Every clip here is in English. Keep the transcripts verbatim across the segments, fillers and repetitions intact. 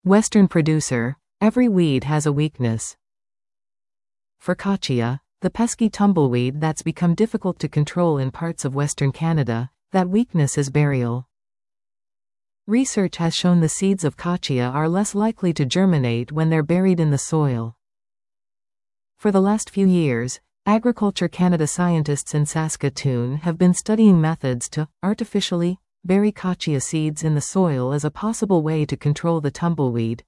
Western producer, every weed has a weakness. For Kochia, the pesky tumbleweed that's become difficult to control in parts of Western Canada, that weakness is burial. Research has shown the seeds of Kochia are less likely to germinate when they're buried in the soil. For the last few years, Agriculture Canada scientists in Saskatoon have been studying methods to artificially bury Kochia seeds in the soil as a possible way to control the tumbleweed.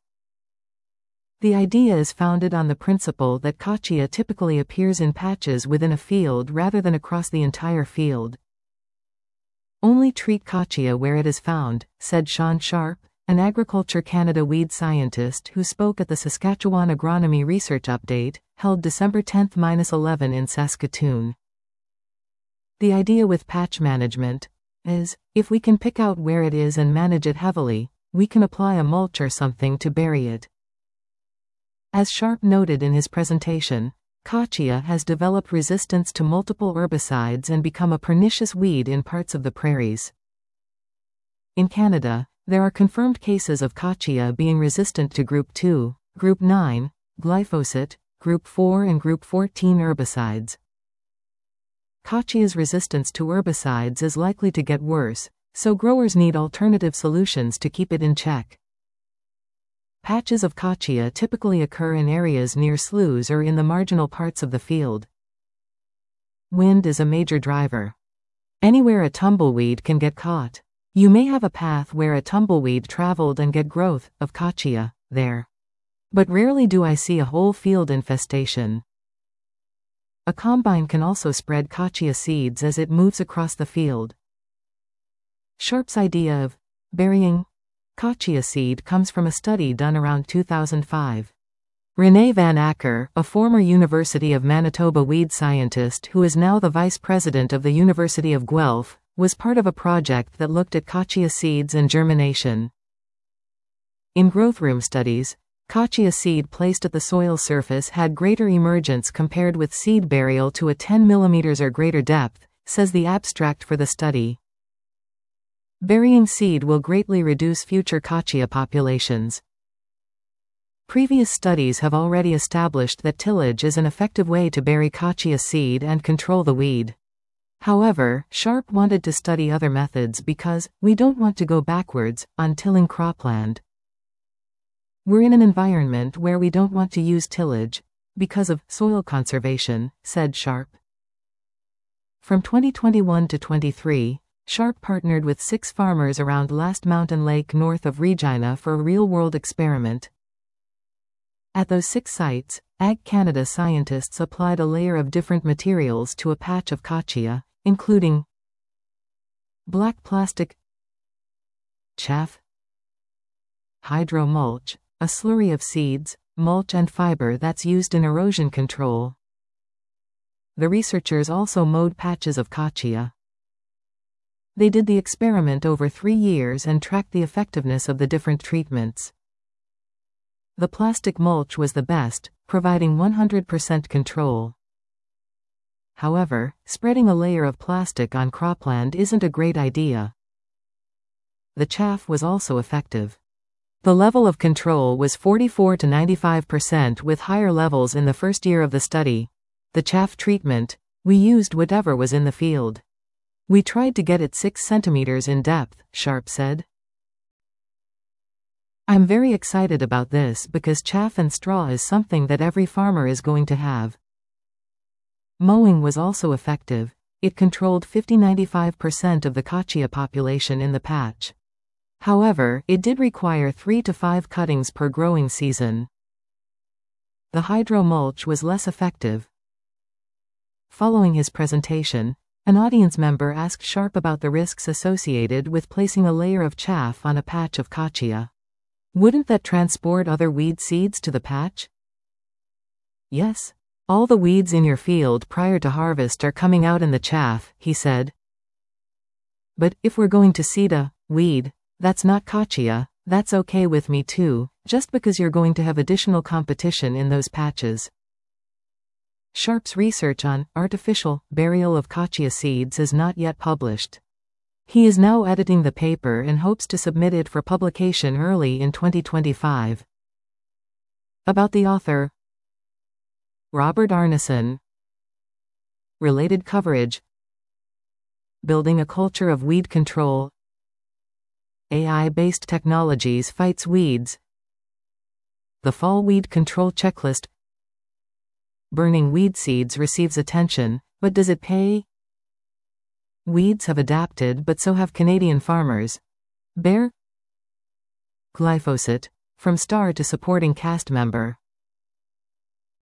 The idea is founded on the principle that Kochia typically appears in patches within a field rather than across the entire field. Only treat Kochia where it is found, said Sean Sharp, an Agriculture Canada weed scientist who spoke at the Saskatchewan Agronomy Research Update, held December tenth to eleventh in Saskatoon. The idea with patch management is, if we can pick out where it is and manage it heavily, we can apply a mulch or something to bury it. As Sharp noted in his presentation, Kochia has developed resistance to multiple herbicides and become a pernicious weed in parts of the prairies. In Canada, there are confirmed cases of Kochia being resistant to Group two, Group nine, glyphosate, Group four and Group fourteen herbicides. Kochia's resistance to herbicides is likely to get worse, so growers need alternative solutions to keep it in check. Patches of Kochia typically occur in areas near sloughs or in the marginal parts of the field. Wind is a major driver. Anywhere a tumbleweed can get caught. You may have a path where a tumbleweed traveled and get growth of Kochia there. But rarely do I see a whole field infestation. A combine can also spread Kochia seeds as it moves across the field. Sharp's idea of burying Kochia seed comes from a study done around two thousand five. René Van Acker, a former University of Manitoba weed scientist who is now the vice president of the University of Guelph, was part of a project that looked at Kochia seeds and germination. In growth room studies, Kochia seed placed at the soil surface had greater emergence compared with seed burial to a ten millimeters or greater depth, says the abstract for the study. Burying seed will greatly reduce future Kochia populations. Previous studies have already established that tillage is an effective way to bury Kochia seed and control the weed. However, Sharp wanted to study other methods because we don't want to go backwards on tilling cropland. We're in an environment where we don't want to use tillage because of soil conservation, said Sharp. From twenty twenty-one to twenty-three, Sharp partnered with six farmers around Last Mountain Lake north of Regina for a real-world experiment. At those six sites, Ag Canada scientists applied a layer of different materials to a patch of Kochia, including black plastic, chaff, hydro-mulch, a slurry of seeds, mulch and fiber that's used in erosion control. The researchers also mowed patches of Kochia. They did the experiment over three years and tracked the effectiveness of the different treatments. The plastic mulch was the best, providing one hundred percent control. However, spreading a layer of plastic on cropland isn't a great idea. The chaff was also effective. The level of control was forty-four to ninety-five percent with higher levels in the first year of the study. The chaff treatment, we used whatever was in the field. We tried to get it six centimeters in depth, Sharp said. I'm very excited about this because chaff and straw is something that every farmer is going to have. Mowing was also effective. It controlled fifty to ninety-five percent of the Kochia population in the patch. However, it did require three to five cuttings per growing season. The hydro-mulch was less effective. Following his presentation, an audience member asked Sharp about the risks associated with placing a layer of chaff on a patch of Kochia. Wouldn't that transport other weed seeds to the patch? Yes. All the weeds in your field prior to harvest are coming out in the chaff, he said. But if we're going to seed a weed that's not Kochia, that's okay with me too, just because you're going to have additional competition in those patches. Sharp's research on artificial burial of Kochia seeds is not yet published. He is now editing the paper and hopes to submit it for publication early in twenty twenty-five. About the author: Robert Arneson. Related coverage: Building a culture of weed control. A I-based technologies fights weeds. The fall weed control checklist. Burning weed seeds receives attention, but does it pay? Weeds have adapted, but so have Canadian farmers. Bayer. Glyphosate. From star to supporting cast member.